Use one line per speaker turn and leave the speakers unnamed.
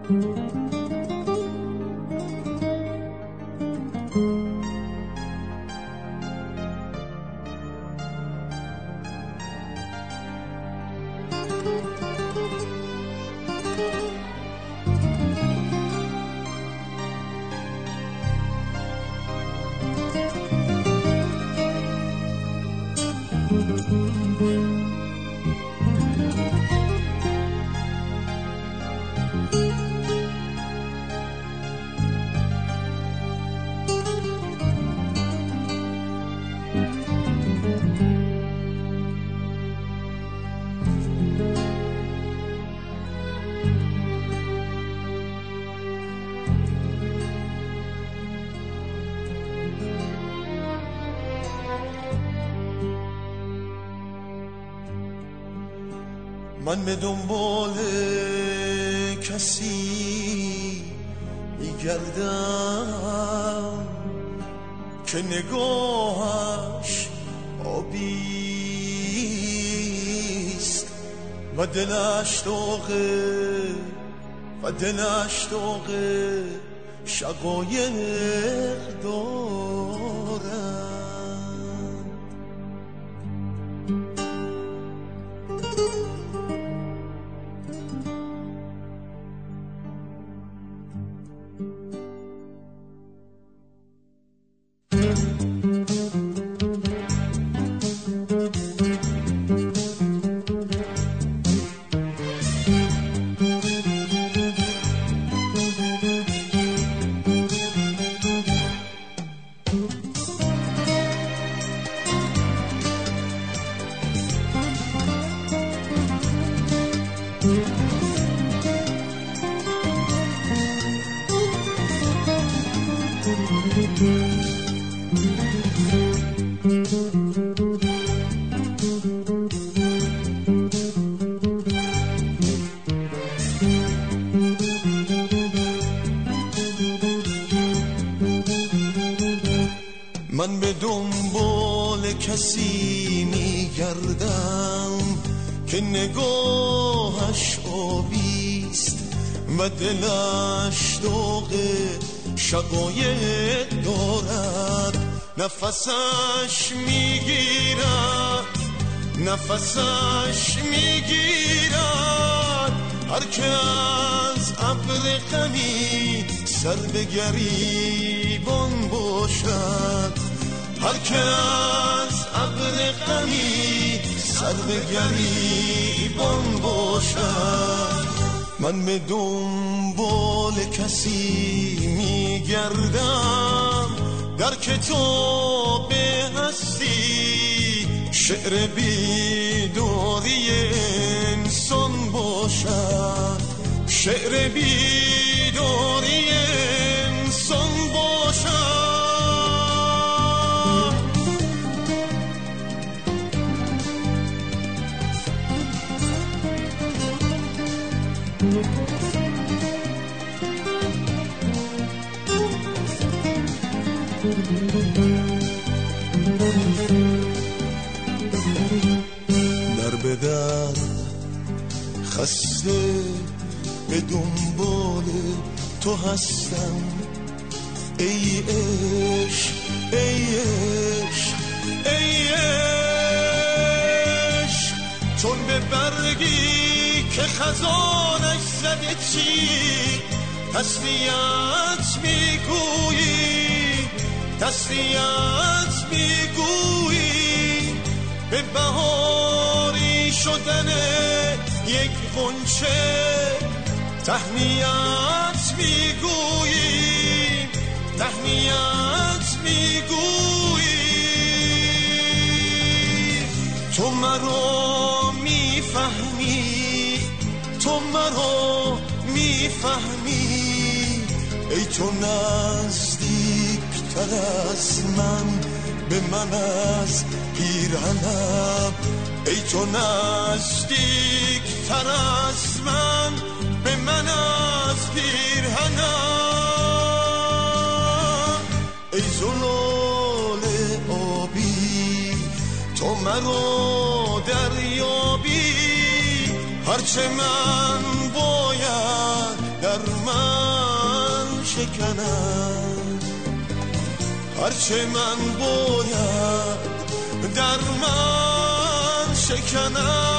من به دنبال کسی میگردم که نگاهش آبیست و دلش داغه شقایق دارم. من به دنبال کسی میگردم که نگاهش آبیست و دلش داغه شقایق دارد. نفسش میگیرد هر که از ابر غمی سر به گریبان باشد. هر که از ابر غمی سر به گریبان باشد. من به دنبال کسی میگردم در کتاب هستی شعر بیداری انسان باشد. شعر بیداری انسان باشد. در به در خسته به دنبال تو هستم. ای عشق ای عشق ای عشق چون به برگی که خزانش زده چی تسلیت میگویی به بهاری شدن یک غنچه تهنیت میگویی تو مرا میفهمی ای تو نزدیکتر از من به من از پیرهنم. ای تو نزدیکتر از من به من از پیرهنم. ای زلال آبی تو مرا دریابی هرچه من باید در من شکنم، هرچه من باید در من شکنم.